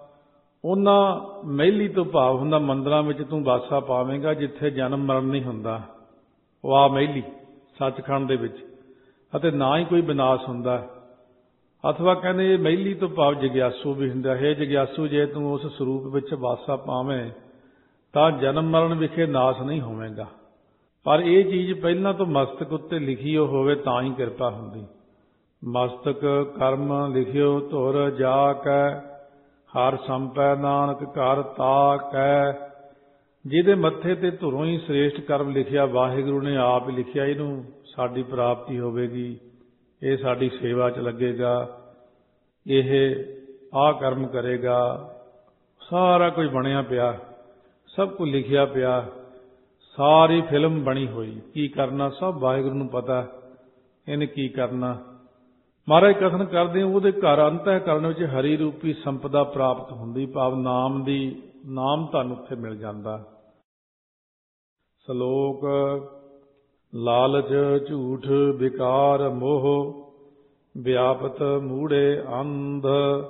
ਉਹਨਾਂ ਮਹਿਲੀ ਤੋਂ ਭਾਵ ਹੁੰਦਾ ਮੰਦਰਾਂ ਵਿੱਚ ਤੂੰ ਬਾਸਾ ਪਾਵੇਂਗਾ ਜਿੱਥੇ ਜਨਮ ਮਰਨ ਨਹੀਂ ਹੁੰਦਾ। ਵਾਹ ਮਹਿਲੀ ਸੱਚਖੰਡ ਦੇ ਵਿੱਚ, ਅਤੇ ਨਾ ਹੀ ਕੋਈ ਵਿਨਾਸ਼ ਹੁੰਦਾ। ਅਥਵਾ ਕਹਿੰਦੇ ਇਹ ਮਹਿਲੀ ਤੋਂ ਭਾਵ ਜਗਿਆਸੂ ਵੀ ਹੁੰਦਾ ਹੈ। ਜਗਿਆਸੂ, ਜੇ ਤੂੰ ਉਸ ਸਰੂਪ ਵਿੱਚ ਵਾਸਾ ਪਾਵੇਂ ਤਾਂ ਜਨਮ ਮਰਨ ਵਿਖੇ ਨਾਸ਼ ਨਹੀਂ ਹੋਵੇਗਾ। ਪਰ ਇਹ ਚੀਜ਼ ਪਹਿਲਾਂ ਤੋਂ ਮਸਤਕ ਉੱਤੇ ਲਿਖੀ ਹੋਵੇ ਤਾਂ ਹੀ ਕਿਰਪਾ ਹੁੰਦੀ। ਮਸਤਕ ਕਰਮ ਲਿਖਿਓ ਧੁਰ ਜਾ ਕੈ, ਹਰ ਸੰਪੈ ਨਾਨਕ ਘਰ ਤਾ ਕੈ। ਜਿਹਦੇ ਮੱਥੇ ਤੇ ਧੁਰੋਂ ਹੀ ਸ੍ਰੇਸ਼ਟ ਕਰਮ ਲਿਖਿਆ, ਵਾਹਿਗੁਰੂ ਨੇ ਆਪ ਹੀ ਲਿਖਿਆ, ਇਹਨੂੰ ਸਾਡੀ ਪ੍ਰਾਪਤੀ ਹੋਵੇਗੀ, ਇਹ ਸਾਡੀ ਸੇਵਾ 'ਚ ਲੱਗੇਗਾ, ਇਹ ਆਹ ਕਰਮ ਕਰੇਗਾ। ਸਾਰਾ ਕੁਝ ਬਣਿਆ ਪਿਆ, ਸਭ ਕੁਝ ਲਿਖਿਆ ਪਿਆ, ਸਾਰੀ ਫਿਲਮ ਬਣੀ ਹੋਈ। ਕੀ ਕਰਨਾ ਸਭ ਵਾਹਿਗੁਰੂ ਨੂੰ ਪਤਾ, ਇਹਨੇ ਕੀ ਕਰਨਾ। ਮਹਾਰਾਜ ਕਥਨ ਕਰਦੇ, ਉਹਦੇ ਘਰ ਅੰਤःਕਰਨ ਵਿੱਚ ਹਰੀ ਰੂਪੀ ਸੰਪਦਾ ਪ੍ਰਾਪਤ ਹੁੰਦੀ, ਭਾਵ ਨਾਮ ਦੀ, ਨਾਮ ਤੁਹਾਨੂੰ ਉੱਥੇ ਮਿਲ ਜਾਂਦਾ। ਸ਼ਲੋਕ ਲਾਲਚ ਝੂਠ ਵਿਕਾਰ ਮੋਹ, ਵਿਆਪਤ ਮੂੜੇ ਅੰਧ।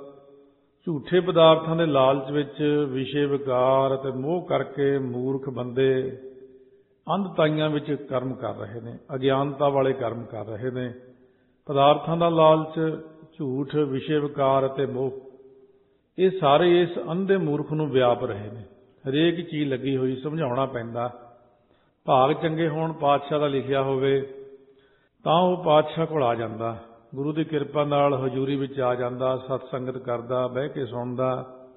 ਝੂਠੇ ਪਦਾਰਥਾਂ ਦੇ ਲਾਲਚ ਵਿੱਚ ਵਿਸ਼ੇ ਵਿਕਾਰ ਅਤੇ ਮੋਹ ਕਰਕੇ ਮੂਰਖ ਬੰਦੇ ਅੰਧਤਾਈਆਂ ਵਿੱਚ ਕਰਮ ਕਰ ਰਹੇ ਨੇ, ਅਗਿਆਨਤਾ ਵਾਲੇ ਕਰਮ ਕਰ ਰਹੇ ਨੇ। ਪਦਾਰਥਾਂ ਦਾ ਲਾਲਚ, ਝੂਠ, ਵਿਸ਼ੇ ਵਿਕਾਰ ਅਤੇ ਮੋਹ, ਇਹ ਸਾਰੇ ਇਸ ਅੰਧੇ ਮੂਰਖ ਨੂੰ ਵਿਆਪ ਰਹੇ ਨੇ। ਹਰੇਕ ਚੀਜ਼ ਲੱਗੀ ਹੋਈ, ਸਮਝਾਉਣਾ ਪੈਂਦਾ। ਭਾਗ ਚੰਗੇ ਹੋਣ, ਪਾਤਸ਼ਾਹ ਦਾ ਲਿਖਿਆ ਹੋਵੇ, ਤਾਂ ਉਹ ਪਾਤਸ਼ਾਹ ਕੋਲ ਆ ਜਾਂਦਾ, ਗੁਰੂ ਦੀ ਕਿਰਪਾ ਨਾਲ ਹਜ਼ੂਰੀ ਵਿੱਚ ਆ ਜਾਂਦਾ, ਸਤ ਸੰਗਤ ਕਰਦਾ, ਬਹਿ ਕੇ ਸੁਣਦਾ।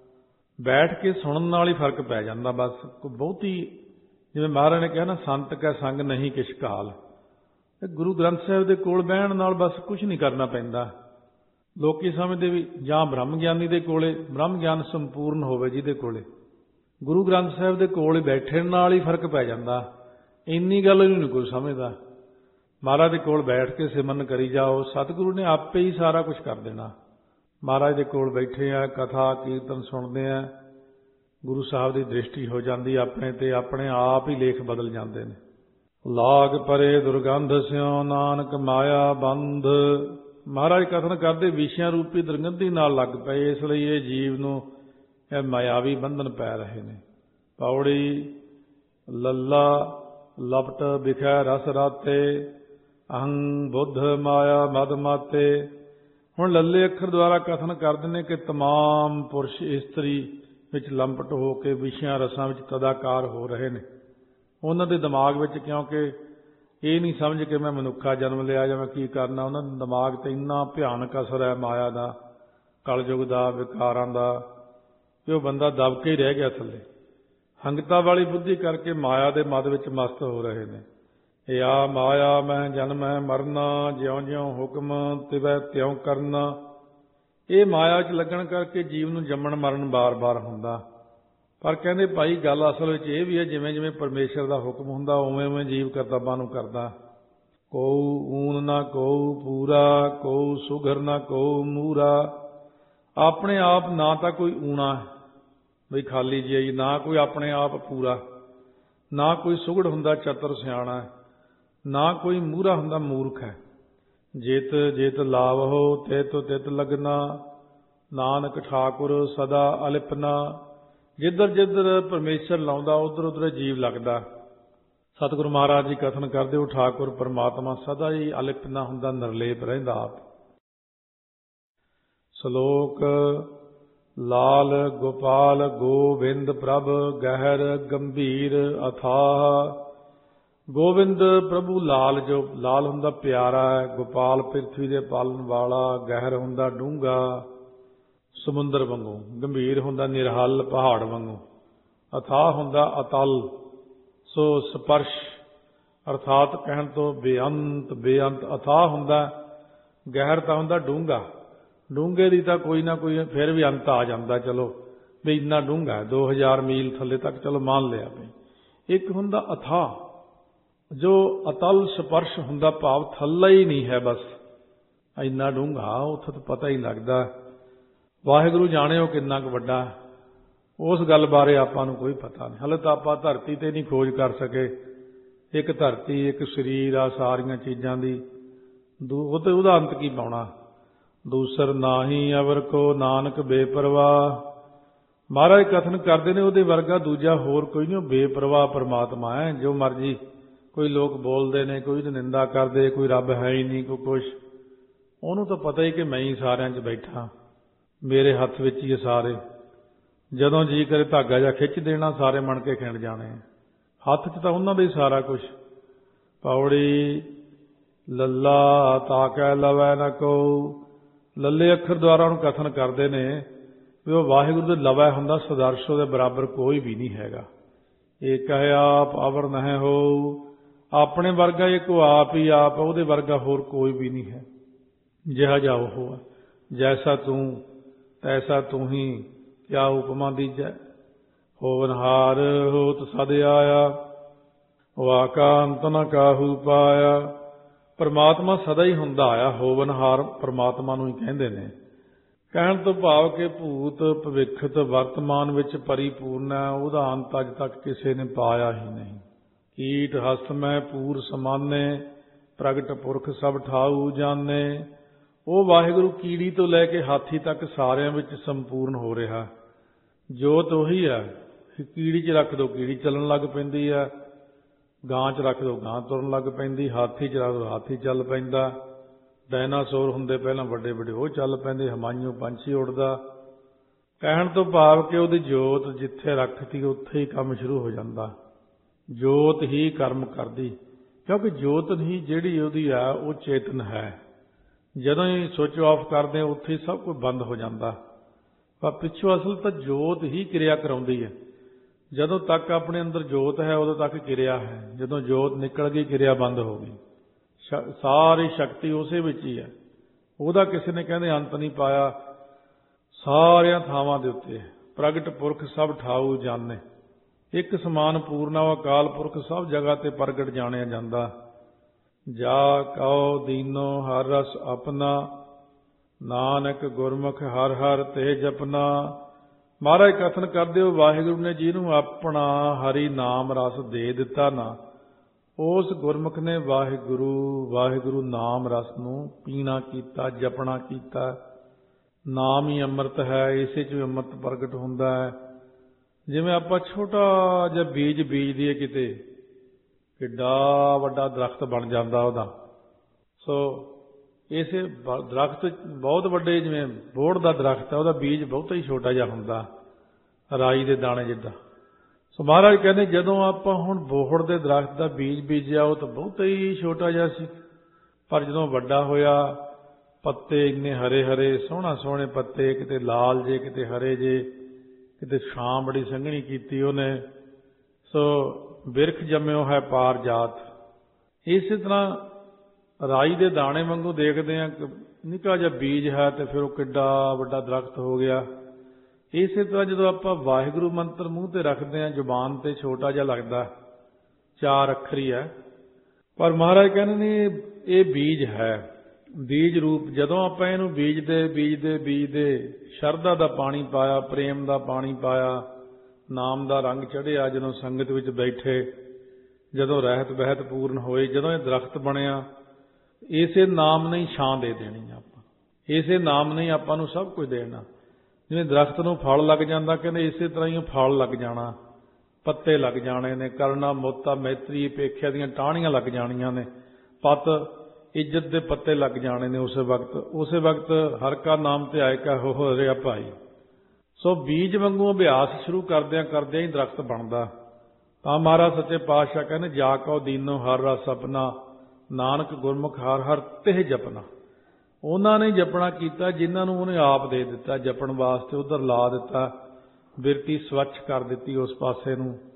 ਬੈਠ ਕੇ ਸੁਣਨ ਨਾਲ ਹੀ ਫਰਕ ਪੈ ਜਾਂਦਾ। ਬਸ ਬਹੁਤੀ, ਜਿਵੇਂ ਮਹਾਰਾਜ ਨੇ ਕਿਹਾ ਨਾ, ਸੰਤ ਕੈ ਸੰਗ ਨਹੀਂ ਕਿਛ ਕਾਲ। ਗੁਰੂ ਗ੍ਰੰਥ ਸਾਹਿਬ ਦੇ ਕੋਲ ਬਹਿਣ ਨਾਲ ਬਸ ਕੁਝ ਨਹੀਂ ਕਰਨਾ ਪੈਂਦਾ। ਲੋਕੀ ਸਮਝਦੇ ਵੀ ਜਾਂ ਬ੍ਰਹਮ ਗਿਆਨੀ ਦੇ ਕੋਲੇ, ਬ੍ਰਹਮ ਗਿਆਨ ਸੰਪੂਰਨ ਹੋਵੇ ਜਿਹਦੇ ਕੋਲੇ, ਗੁਰੂ ਗ੍ਰੰਥ ਸਾਹਿਬ ਦੇ ਕੋਲ ਬੈਠਣ ਨਾਲ ਹੀ ਫਰਕ ਪੈ ਜਾਂਦਾ। ਇੰਨੀ ਗੱਲ ਨਹੀਂ ਕੋਈ ਸਮਝਦਾ। ਮਹਾਰਾਜ ਦੇ ਕੋਲ ਬੈਠ ਕੇ ਸਿਮਰਨ ਕਰੀ ਜਾਓ, ਸਤਿਗੁਰੂ ਨੇ ਆਪੇ ਹੀ ਸਾਰਾ ਕੁਝ ਕਰ ਦੇਣਾ। ਮਹਾਰਾਜ ਦੇ ਕੋਲ ਬੈਠੇ ਆ, ਕਥਾ ਕੀਰਤਨ ਸੁਣਦੇ ਆ, ਗੁਰੂ ਸਾਹਿਬ ਦੀ ਦ੍ਰਿਸ਼ਟੀ ਹੋ ਜਾਂਦੀ ਆਪਣੇ ਤੇ, ਆਪਣੇ ਆਪ ਹੀ ਲੇਖ ਬਦਲ ਜਾਂਦੇ ਨੇ। ਲਾਗ ਪਰੇ ਦੁਰਗੰਧ ਸਿਉ, ਨਾਨਕ ਮਾਇਆ ਬੰਧ। ਮਹਾਰਾਜ ਕਥਨ ਕਰਦੇ, ਵਿਸ਼ਿਆਂ ਰੂਪੀ ਦੁਰਗੰਧੀ ਨਾਲ ਲੱਗ ਪਏ, ਇਸ ਲਈ ਇਹ ਜੀਵ ਨੂੰ ਇਹ ਮਾਇਆਵੀ ਬੰਧਨ ਪੈ ਰਹੇ ਨੇ। ਪੌੜੀ ਲੱਲਾ ਲਪਟ ਵਿਖੈ ਰਸ ਰਾਤੇ, ਅਹੰ ਬੁੱਧ ਮਾਇਆ ਮਦ ਮਾਤੇ। ਹੁਣ ਲੱਲੇ ਅੱਖਰ ਦੁਆਰਾ ਕਥਨ ਕਰਦੇ ਨੇ ਕਿ ਤਮਾਮ ਪੁਰਸ਼ ਇਸਤਰੀ ਵਿੱਚ ਲੰਪਟ ਹੋ ਕੇ ਵਿਸ਼ਿਆਂ ਰਸਾਂ ਵਿੱਚ ਤਦਾਕਾਰ ਹੋ ਰਹੇ ਨੇ। ਉਹਨਾਂ ਦੇ ਦਿਮਾਗ ਵਿੱਚ, ਕਿਉਂਕਿ ਇਹ ਨਹੀਂ ਸਮਝ ਕੇ ਮੈਂ ਮਨੁੱਖਾ ਜਨਮ ਲਿਆ ਜਾਂ ਮੈਂ ਕੀ ਕਰਨਾ, ਉਹਨਾਂ ਦੇ ਦਿਮਾਗ 'ਤੇ ਇੰਨਾ ਭਿਆਨਕ ਅਸਰ ਹੈ ਮਾਇਆ ਦਾ, ਕਲਯੁਗ ਦਾ, ਵਿਕਾਰਾਂ ਦਾ, ਕਿ ਉਹ ਬੰਦਾ ਦਬ ਕੇ ਹੀ ਰਹਿ ਗਿਆ ਥੱਲੇ। ਹੰਗਤਾ ਵਾਲੀ ਬੁੱਧੀ ਕਰਕੇ ਮਾਇਆ ਦੇ ਮਦ ਵਿੱਚ ਮਸਤ ਹੋ ਰਹੇ ਨੇ। ਇਹ ਆ ਮਾਇਆ ਮੈਂ ਜਨਮੈ ਮਰਨਾ, ਜਿਉਂ ਜਿਉਂ ਹੁਕਮ ਤਿਵੈ ਤਿਉਂ ਕਰਨਾ। ਇਹ ਮਾਇਆ 'ਚ ਲੱਗਣ ਕਰਕੇ ਜੀਵ ਨੂੰ ਜੰਮਣ ਮਰਨ ਬਾਰ-ਬਾਰ ਹੁੰਦਾ। ਪਰ ਕਹਿੰਦੇ ਭਾਈ ਗੱਲ ਅਸਲ ਵਿੱਚ ਇਹ ਵੀ ਹੈ, ਜਿਵੇਂ ਜਿਵੇਂ ਪਰਮੇਸ਼ਰ ਦਾ ਹੁਕਮ ਹੁੰਦਾ ਉਵੇਂ ਉਵੇਂ ਜੀਵ ਕਰਤੱਬਾਂ ਨੂੰ ਕਰਦਾ। ਕੋਊ ਊਨ ਨਾ ਕੋਊ ਪੂਰਾ, ਕੋਊ ਸੁਘਰ ਨਾ ਕੋਊ ਮੂਰਾ। ਆਪਣੇ ਆਪ ਨਾ ਤਾਂ ਕੋਈ ਊਣਾ ਬਈ ਖਾਲੀ ਜਿਹੀ, ਨਾ ਕੋਈ ਆਪਣੇ ਆਪ ਪੂਰਾ, ਨਾ ਕੋਈ ਸੁਘੜ ਹੁੰਦਾ ਚਤੁਰ ਸਿਆਣਾ, ਨਾ ਕੋਈ ਮੂਹਰਾ ਹੁੰਦਾ ਮੂਰਖ ਹੈ। ਜਿਤ ਜਿਤ ਲਾਵਹੁ ਤਿਤ ਤਿਤ ਲਗਨਾ, ਨਾਨਕ ਠਾਕੁਰ ਸਦਾ ਅਲਿਪਨਾ। ਜਿੱਧਰ ਜਿੱਧਰ ਪਰਮੇਸ਼ਰ ਲਾਉਂਦਾ ਉਧਰ ਉਧਰ ਜੀਵ ਲੱਗਦਾ। ਸਤਿਗੁਰੂ ਮਹਾਰਾਜ ਜੀ ਕਥਨ ਕਰਦੇ ਹੋ, ਠਾਕੁਰ ਪਰਮਾਤਮਾ ਸਦਾ ਹੀ ਅਲਿਪਤ ਨਾ ਹੁੰਦਾ, ਨਿਰਲੇਪ ਰਹਿੰਦਾ ਆਪ। ਸ਼ਲੋਕ ਲਾਲ ਗੋਪਾਲ ਗੋਬਿੰਦ ਪ੍ਰਭ ਗਹਿਰ ਗੰਭੀਰ ਅਥਾਹ। ਗੋਬਿੰਦ ਪ੍ਰਭੂ ਲਾਲ, ਜੋ ਲਾਲ ਹੁੰਦਾ ਪਿਆਰਾ ਹੈ, ਗੋਪਾਲ ਪ੍ਰਿਥਵੀ ਦੇ ਪਾਲਣ ਵਾਲਾ, ਗਹਿਰ ਹੁੰਦਾ ਡੂੰਘਾ ਸਮੁੰਦਰ ਵਾਂਗੂ, ਗੰਭੀਰ ਹੁੰਦਾ ਨਿਰਹਲ ਪਹਾੜ ਵਾਂਗੂ, ਅਥਾਹ ਹੁੰਦਾ ਅਤਲ। ਸੋ ਸਪਰਸ਼ ਅਰਥਾਤ ਕਹਿਣ ਤੋਂ ਬੇਅੰਤ, ਬੇਅੰਤ ਅਥਾਹ ਹੁੰਦਾ, ਗਹਿਰ ਤਾਂ ਹੁੰਦਾ ਡੂੰਘਾ, ਡੂੰਘੇ ਦੀ ਤਾਂ ਕੋਈ ਨਾ ਕੋਈ ਫਿਰ ਵੀ ਅੰਤ ਆ ਜਾਂਦਾ, ਚਲੋ ਵੀ ਇੰਨਾ ਡੂੰਘਾ 2000 ਮੀਲ ਥੱਲੇ ਤੱਕ ਚਲੋ ਮੰਨ ਲਿਆ ਵੀ। ਇੱਕ ਹੁੰਦਾ ਅਥਾਹ, ਜੋ ਅਤਲ ਸਪਰਸ਼ ਹੁੰਦਾ, ਭਾਵ ਥੱਲੇ ਹੀ ਨਹੀਂ ਹੈ, ਬਸ ਇੰਨਾ ਡੂੰਘਾ, ਉੱਥੇ ਤਾਂ ਪਤਾ ਹੀ ਲੱਗਦਾ। ਵਾਹਿਗੁਰੂ ਜਾਣਿਓ ਕਿੰਨਾ ਕੁ ਵੱਡਾ, ਉਸ ਗੱਲ ਬਾਰੇ ਆਪਾਂ ਨੂੰ ਕੋਈ ਪਤਾ ਨਹੀਂ। ਹਾਲੇ ਤਾਂ ਆਪਾਂ ਧਰਤੀ ਤੇ ਨਹੀਂ ਖੋਜ ਕਰ ਸਕੇ। ਇੱਕ ਧਰਤੀ, ਇੱਕ ਸਰੀਰ ਆ, ਸਾਰੀਆਂ ਚੀਜ਼ਾਂ ਦੀ ਉਹਦਾ ਅੰਤ ਕੀ ਪਾਉਣਾ। ਦੂਸਰ ਨਾਹੀ ਅਵਰ ਕੋ ਨਾਨਕ ਬੇਪਰਵਾਹ। ਮਹਾਰਾਜ ਕਥਨ ਕਰਦੇ ਨੇ ਉਹਦੇ ਵਰਗਾ ਦੂਜਾ ਹੋਰ ਕੋਈ ਨਹੀਂ, ਉਹ ਬੇਪਰਵਾਹ ਪਰਮਾਤਮਾ ਹੈ। ਜੋ ਮਰਜੀ ਕੋਈ ਲੋਕ ਬੋਲਦੇ ਨੇ, ਕੋਈ ਨਿੰਦਾ ਕਰਦੇ, ਕੋਈ ਰੱਬ ਹੈ ਹੀ ਨਹੀਂ, ਕੋਈ ਕੁਛ, ਉਹਨੂੰ ਤਾਂ ਪਤਾ ਹੀ ਕਿ ਮੈਂ ਹੀ ਸਾਰਿਆਂ 'ਚ ਬੈਠਾ, ਮੇਰੇ ਹੱਥ ਵਿੱਚ ਹੀ ਸਾਰੇ। ਜਦੋਂ ਜੀ ਕਰੇ ਧਾਗਾ ਜਾਂ ਖਿੱਚ ਦੇਣਾ, ਸਾਰੇ ਮਣ ਕੇ ਖਿੰਡ ਜਾਣੇ। ਹੱਥ 'ਚ ਤਾਂ ਉਹਨਾਂ ਦਾ ਹੀ ਸਾਰਾ ਕੁਛ। ਪੌੜੀ ਲੱਲਾ ਤਾਕੈ ਲਵੈ ਨ ਕਉ। ਲੱਲੇ ਅੱਖਰ ਦੁਆਰਾ ਉਹਨੂੰ ਕਥਨ ਕਰਦੇ ਨੇ ਵੀ ਉਹ ਵਾਹਿਗੁਰੂ ਦੇ ਲਵੈ ਹੁੰਦਾ, ਸਦਰਸ਼ ਉਹਦੇ ਬਰਾਬਰ ਕੋਈ ਵੀ ਨਹੀਂ ਹੈਗਾ। ਏਕ ਹੈ ਆਪ ਅਵਰ ਨਹਿ ਹੋਊ। ਆਪਣੇ ਵਰਗਾ ਇੱਕ ਆਪ ਹੀ ਆਪ, ਉਹਦੇ ਵਰਗਾ ਹੋਰ ਕੋਈ ਵੀ ਨਹੀਂ ਹੈ। ਜਿਹਾ ਜਾ ਉਹ ਹੈ, ਜੈਸਾ ਤੂੰ ਤੈਸਾ ਤੂੰ ਹੀ, ਕਿਆ ਉਪਮਾ ਦੀਜੈ। ਹੋਵਨਹਾਰ ਹੋਤ ਸਦ ਆਇਆ, ਵਾਕਾ ਅੰਤ ਨ ਕਾਹੂ ਪਾਇਆ। ਪਰਮਾਤਮਾ ਸਦਾ ਹੀ ਹੁੰਦਾ ਆਇਆ। ਹੋਵਨਹਾਰ ਪਰਮਾਤਮਾ ਨੂੰ ਹੀ ਕਹਿੰਦੇ ਨੇ। ਕਹਿਣ ਤੋਂ ਭਾਵ ਕਿ ਭੂਤ ਭਵਿੱਖਤ ਵਰਤਮਾਨ ਵਿੱਚ ਪਰਿਪੂਰਨ ਹੈ, ਉਹਦਾ ਅੰਤ ਅੱਜ ਤੱਕ ਕਿਸੇ ਨੇ ਪਾਇਆ ਹੀ ਨਹੀਂ। ਕੀਟ ਹਸਤ ਮੈਂ ਪੂਰ ਸਮਾਨੇ, ਪ੍ਰਗਟ ਪੁਰਖ ਸਭ ਠਾਊ ਜਾਣੇ। ਉਹ ਵਾਹਿਗੁਰੂ ਕੀੜੀ ਤੋਂ ਲੈ ਕੇ ਹਾਥੀ ਤੱਕ ਸਾਰਿਆਂ ਵਿੱਚ ਸੰਪੂਰਨ ਹੋ ਰਿਹਾ। ਜੋਤ ਉਹੀ ਹੈ। ਕੀੜੀ 'ਚ ਰੱਖ ਦਿਓ, ਕੀੜੀ ਚੱਲਣ ਲੱਗ ਪੈਂਦੀ ਹੈ। ਗਾਂ 'ਚ ਰੱਖ ਦਿਓ, ਗਾਂ ਤੁਰਨ ਲੱਗ ਪੈਂਦੀ। ਹਾਥੀ 'ਚ ਰੱਖ ਦਿਓ, ਹਾਥੀ ਚੱਲ ਪੈਂਦਾ। ਡਾਇਨਾਸੌਰ ਹੁੰਦੇ ਪਹਿਲਾਂ ਵੱਡੇ ਵੱਡੇ, ਉਹ ਚੱਲ ਪੈਂਦੇ। ਹਮਾਇੂ ਪੰਛੀ ਉੱਡਦਾ। ਕਹਿਣ ਤੋਂ ਭਾਵ ਕਿ ਉਹਦੀ ਜੋਤ ਜਿੱਥੇ ਰੱਖਤੀ ਉੱਥੇ ਹੀ ਕੰਮ ਸ਼ੁਰੂ ਹੋ ਜਾਂਦਾ। ਜੋਤ ਹੀ ਕਰਮ ਕਰਦੀ, ਕਿਉਂਕਿ ਜੋਤ ਹੀ ਜਿਹੜੀ ਉਹਦੀ ਆ ਉਹ ਚੇਤਨ ਹੈ। ਜਦੋਂ ਹੀ ਸੁੱਚ ਆਫ ਕਰਦੇ ਉੱਥੇ ਹੀ ਸਭ ਕੁਝ ਬੰਦ ਹੋ ਜਾਂਦਾ। ਪਰ ਪਿੱਛੋਂ ਅਸਲ ਤਾਂ ਜੋਤ ਹੀ ਕਿਰਿਆ ਕਰਾਉਂਦੀ ਹੈ। ਜਦੋਂ ਤੱਕ ਆਪਣੇ ਅੰਦਰ ਜੋਤ ਹੈ ਉਦੋਂ ਤੱਕ ਕਿਰਿਆ ਹੈ। ਜਦੋਂ ਜੋਤ ਨਿਕਲ ਗਈ, ਕਿਰਿਆ ਬੰਦ ਹੋ ਗਈ। ਸਾਰੀ ਸ਼ਕਤੀ ਉਸੇ ਵਿੱਚ ਹੀ ਹੈ। ਉਹਦਾ ਕਿਸੇ ਨੇ ਕਹਿੰਦੇ ਅੰਤ ਨਹੀਂ ਪਾਇਆ। ਸਾਰਿਆਂ ਥਾਵਾਂ ਦੇ ਉੱਤੇ ਪ੍ਰਗਟ ਪੁਰਖ ਸਭ ਠਾਊ ਜਾਣੇ। ਇੱਕ ਸਮਾਨ ਪੂਰਨਾ ਅਕਾਲ ਪੁਰਖ ਸਭ ਜਗ੍ਹਾ ਤੇ ਪ੍ਰਗਟ ਜਾਣਿਆ ਜਾਂਦਾ। ਜਾ ਕਉ ਦੀਨੋ ਹਰ ਰਸ ਆਪਣਾ, ਨਾਨਕ ਗੁਰਮੁਖ ਹਰ ਹਰ ਤੇ ਜਪਨਾ। ਮਹਾਰਾਜ ਕਥਨ ਕਰਦੇ ਹੋ, ਵਾਹਿਗੁਰੂ ਨੇ ਜਿਹਨੂੰ ਆਪਣਾ ਹਰੀ ਨਾਮ ਰਸ ਦੇ ਦਿੱਤਾ ਨਾ, ਉਸ ਗੁਰਮੁਖ ਨੇ ਵਾਹਿਗੁਰੂ ਵਾਹਿਗੁਰੂ ਨਾਮ ਰਸ ਨੂੰ ਪੀਣਾ ਕੀਤਾ, ਜਪਣਾ ਕੀਤਾ। ਨਾਮ ਹੀ ਅੰਮ੍ਰਿਤ ਹੈ, ਇਸੇ 'ਚ ਅੰਮ੍ਰਿਤ ਪ੍ਰਗਟ ਹੁੰਦਾ ਹੈ। ਜਿਵੇਂ ਆਪਾਂ ਛੋਟਾ ਜਿਹਾ ਬੀਜ ਬੀਜਦੇ ਕਿਤੇ, ਕਿੱਡਾ ਵੱਡਾ ਦਰਖਤ ਬਣ ਜਾਂਦਾ ਉਹਦਾ। ਸੋ ਇਸੇ ਦਰਖਤ ਬਹੁਤ ਵੱਡੇ, ਜਿਵੇਂ ਬੋਹੜ ਦਾ ਦਰਖਤ ਹੈ, ਉਹਦਾ ਬੀਜ ਬਹੁਤਾ ਹੀ ਛੋਟਾ ਜਿਹਾ ਹੁੰਦਾ, ਰਾਈ ਦੇ ਦਾਣੇ ਜਿੱਦਾਂ। ਸੋ ਮਹਾਰਾਜ ਕਹਿੰਦੇ ਜਦੋਂ ਆਪਾਂ ਹੁਣ ਬੋਹੜ ਦੇ ਦਰਖਤ ਦਾ ਬੀਜ ਬੀਜਿਆ, ਉਹ ਤਾਂ ਬਹੁਤਾ ਹੀ ਛੋਟਾ ਜਿਹਾ ਸੀ। ਪਰ ਜਦੋਂ ਵੱਡਾ ਹੋਇਆ, ਪੱਤੇ ਇੰਨੇ ਹਰੇ ਹਰੇ, ਸੋਹਣਾ ਸੋਹਣੇ ਪੱਤੇ, ਕਿਤੇ ਲਾਲ ਜੇ, ਕਿਤੇ ਹਰੇ ਜੇ, ਕਿਤੇ ਛਾਂ ਬੜੀ ਸੰਘਣੀ ਕੀਤੀ ਉਹਨੇ। ਸੋ ਬਿਰਖ ਜੰਮਿਓ ਹੈ ਪਾਰ ਜਾਤ। ਇਸੇ ਤਰ੍ਹਾਂ ਰਾਈ ਦੇ ਦਾਣੇ ਵਾਂਗੂ ਦੇਖਦੇ ਹਾਂ, ਨਿੱਕਾ ਜਿਹਾ ਬੀਜ ਹੈ ਤੇ ਫਿਰ ਉਹ ਕਿੱਡਾ ਵੱਡਾ ਦਰਖਤ ਹੋ ਗਿਆ। ਇਸੇ ਤਰ੍ਹਾਂ ਜਦੋਂ ਆਪਾਂ ਵਾਹਿਗੁਰੂ ਮੰਤਰ ਮੂੰਹ ਤੇ ਰੱਖਦੇ ਹਾਂ, ਜ਼ੁਬਾਨ ਤੇ ਛੋਟਾ ਜਿਹਾ ਲੱਗਦਾ, 4 ਅੱਖਰੀ ਹੈ, ਪਰ ਮਹਾਰਾਜ ਕਹਿੰਦੇ ਨੇ ਇਹ ਬੀਜ ਹੈ, ਬੀਜ ਰੂਪ। ਜਦੋਂ ਆਪਾਂ ਇਹਨੂੰ ਬੀਜਦੇ ਬੀਜਦੇ ਬੀਜਦੇ ਸ਼ਰਧਾ ਦਾ ਪਾਣੀ ਪਾਇਆ, ਪ੍ਰੇਮ ਦਾ ਪਾਣੀ ਪਾਇਆ, ਨਾਮ ਦਾ ਰੰਗ ਚੜ੍ਹਿਆ, ਜਦੋਂ ਸੰਗਤ ਵਿੱਚ ਬੈਠੇ, ਜਦੋਂ ਰਹਿਤ ਬਹਿਤ ਪੂਰਨ ਹੋਏ, ਜਦੋਂ ਇਹ ਦਰਖਤ ਬਣਿਆ, ਇਸੇ ਨਾਮ ਨੇ ਛਾਂ ਦੇ ਦੇਣੀ ਆਪਾਂ, ਇਸੇ ਨਾਮ ਨੇ ਆਪਾਂ ਨੂੰ ਸਭ ਕੁਝ ਦੇਣਾ। ਜਿਵੇਂ ਦਰਖਤ ਨੂੰ ਫਲ ਲੱਗ ਜਾਂਦਾ, ਕਹਿੰਦੇ ਇਸੇ ਤਰ੍ਹਾਂ ਹੀ ਫਲ ਲੱਗ ਜਾਣਾ। ਪੱਤੇ ਲੱਗ ਜਾਣੇ ਨੇ, ਕਰਨਾ ਮੋਤਾ ਮੈਤਰੀ ਪੇਖਿਆ ਦੀਆਂ ਟਾਹਣੀਆਂ ਲੱਗ ਜਾਣੀਆਂ ਨੇ, ਪੱਤ ਇੱਜ਼ਤ ਦੇ ਪੱਤੇ ਲੱਗ ਜਾਣੇ ਨੇ। ਉਸੇ ਵਕਤ ਹਰ ਕਾ ਨਾਮ ਤੇ ਆਏ ਕਾ ਹੋ ਰਿਹਾ ਭਾਈ। ਸੋ ਬੀਜ ਵਾਂਗੂ ਅਭਿਆਸ ਸ਼ੁਰੂ ਕਰਦਿਆਂ ਕਰਦਿਆਂ ਹੀ ਦਰਖਤ ਬਣਦਾ। ਤਾਂ ਮਹਾਰਾਜ ਸੱਚੇ ਪਾਤਸ਼ਾਹ ਕਹਿੰਦੇ, ਜਾ ਕਉ ਦੀਨੋ ਹਰ ਰਸ ਆਪਣਾ, ਨਾਨਕ ਗੁਰਮੁਖ ਹਰ ਹਰ ਤਿਹ ਜਪਨਾ। ਉਹਨਾਂ ਨੇ ਜਪਣਾ ਕੀਤਾ ਜਿਨ੍ਹਾਂ ਨੂੰ ਉਹਨੇ ਆਪ ਦੇ ਦਿੱਤਾ ਜਪਣ ਵਾਸਤੇ, ਉਧਰ ਲਾ ਦਿੱਤਾ, ਬਿਰਤੀ ਸਵੱਛ ਕਰ ਦਿੱਤੀ ਉਸ ਪਾਸੇ ਨੂੰ।